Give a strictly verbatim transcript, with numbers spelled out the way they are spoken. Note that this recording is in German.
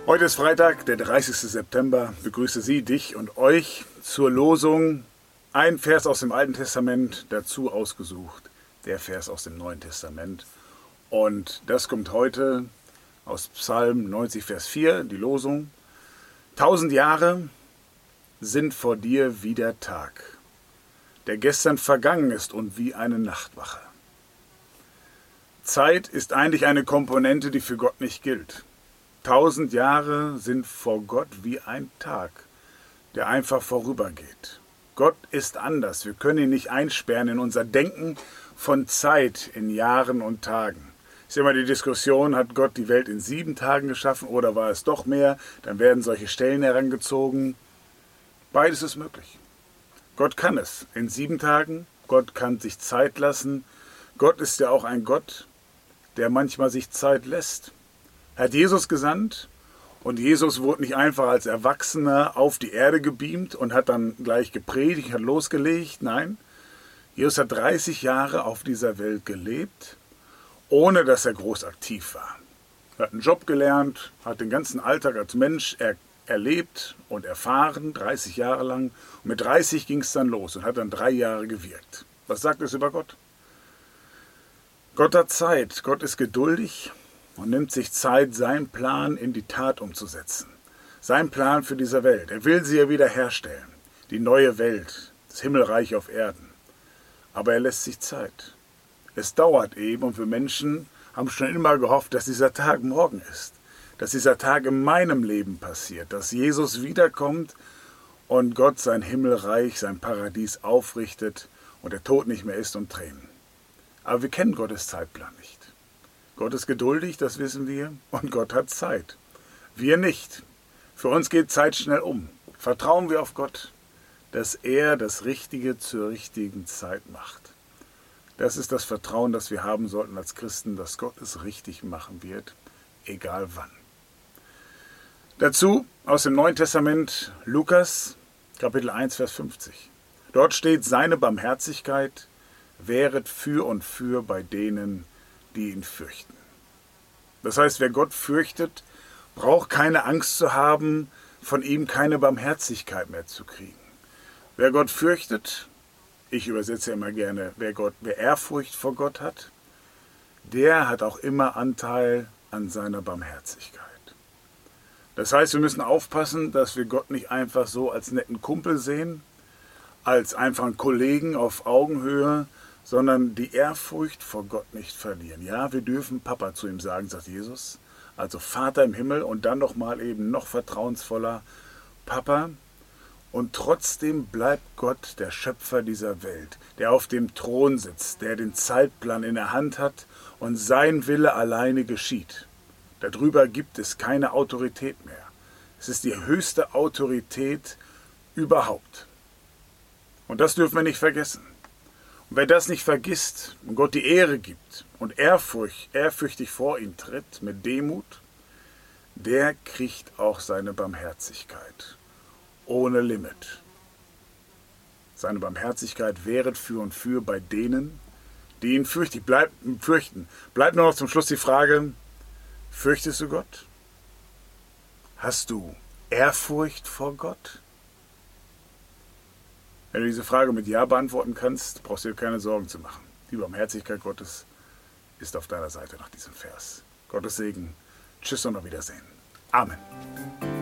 Heute ist Freitag, der dreißigste September. Ich begrüße Sie, dich und euch zur Losung. Ein Vers aus dem Alten Testament, dazu ausgesucht, der Vers aus dem Neuen Testament. Und das kommt heute aus Psalm neunzig, Vers vier, die Losung. Tausend Jahre sind vor dir wie der Tag, der gestern vergangen ist und wie eine Nachtwache. Zeit ist eigentlich eine Komponente, die für Gott nicht gilt. Tausend Jahre sind vor Gott wie ein Tag, der einfach vorübergeht. Gott ist anders. Wir können ihn nicht einsperren in unser Denken von Zeit in Jahren und Tagen. Ist immer die Diskussion, hat Gott die Welt in sieben Tagen geschaffen oder war es doch mehr? Dann werden solche Stellen herangezogen. Beides ist möglich. Gott kann es in sieben Tagen. Gott kann sich Zeit lassen. Gott ist ja auch ein Gott, der manchmal sich Zeit lässt. Er hat Jesus gesandt und Jesus wurde nicht einfach als Erwachsener auf die Erde gebeamt und hat dann gleich gepredigt, hat losgelegt. Nein, Jesus hat dreißig Jahre auf dieser Welt gelebt, ohne dass er groß aktiv war. Er hat einen Job gelernt, hat den ganzen Alltag als Mensch er, erlebt und erfahren, dreißig Jahre lang. Und mit dreißig ging es dann los und hat dann drei Jahre gewirkt. Was sagt es über Gott? Gott hat Zeit, Gott ist geduldig und nimmt sich Zeit, seinen Plan in die Tat umzusetzen. Sein Plan für diese Welt. Er will sie ja wieder herstellen. Die neue Welt, das Himmelreich auf Erden. Aber er lässt sich Zeit. Es dauert eben und wir Menschen haben schon immer gehofft, dass dieser Tag morgen ist. Dass dieser Tag in meinem Leben passiert. Dass Jesus wiederkommt und Gott sein Himmelreich, sein Paradies aufrichtet und der Tod nicht mehr ist und Tränen. Aber wir kennen Gottes Zeitplan nicht. Gott ist geduldig, das wissen wir, und Gott hat Zeit. Wir nicht. Für uns geht Zeit schnell um. Vertrauen wir auf Gott, dass er das Richtige zur richtigen Zeit macht. Das ist das Vertrauen, das wir haben sollten als Christen, dass Gott es richtig machen wird, egal wann. Dazu aus dem Neuen Testament Lukas, Kapitel eins, Vers fünfzig. Dort steht, seine Barmherzigkeit wäret für und für bei denen, die ihn fürchten. Das heißt, wer Gott fürchtet, braucht keine Angst zu haben, von ihm keine Barmherzigkeit mehr zu kriegen. Wer Gott fürchtet, ich übersetze immer gerne, wer, Gott, wer Ehrfurcht vor Gott hat, der hat auch immer Anteil an seiner Barmherzigkeit. Das heißt, wir müssen aufpassen, dass wir Gott nicht einfach so als netten Kumpel sehen, als einfach einen Kollegen auf Augenhöhe, sondern die Ehrfurcht vor Gott nicht verlieren. Ja, wir dürfen Papa zu ihm sagen, sagt Jesus, also Vater im Himmel und dann nochmal eben noch vertrauensvoller Papa. Und trotzdem bleibt Gott der Schöpfer dieser Welt, der auf dem Thron sitzt, der den Zeitplan in der Hand hat und sein Wille alleine geschieht. Darüber gibt es keine Autorität mehr. Es ist die höchste Autorität überhaupt. Und das dürfen wir nicht vergessen. Und wer das nicht vergisst und Gott die Ehre gibt und ehrfurcht, ehrfürchtig vor ihn tritt mit Demut, der kriegt auch seine Barmherzigkeit ohne Limit. Seine Barmherzigkeit wäret für und für bei denen, die ihn fürchten. Bleib, fürchten. Bleibt nur noch zum Schluss die Frage, fürchtest du Gott? Hast du Ehrfurcht vor Gott? Wenn du diese Frage mit Ja beantworten kannst, brauchst du dir keine Sorgen zu machen. Die Barmherzigkeit Gottes ist auf deiner Seite nach diesem Vers. Gottes Segen. Tschüss und auf Wiedersehen. Amen.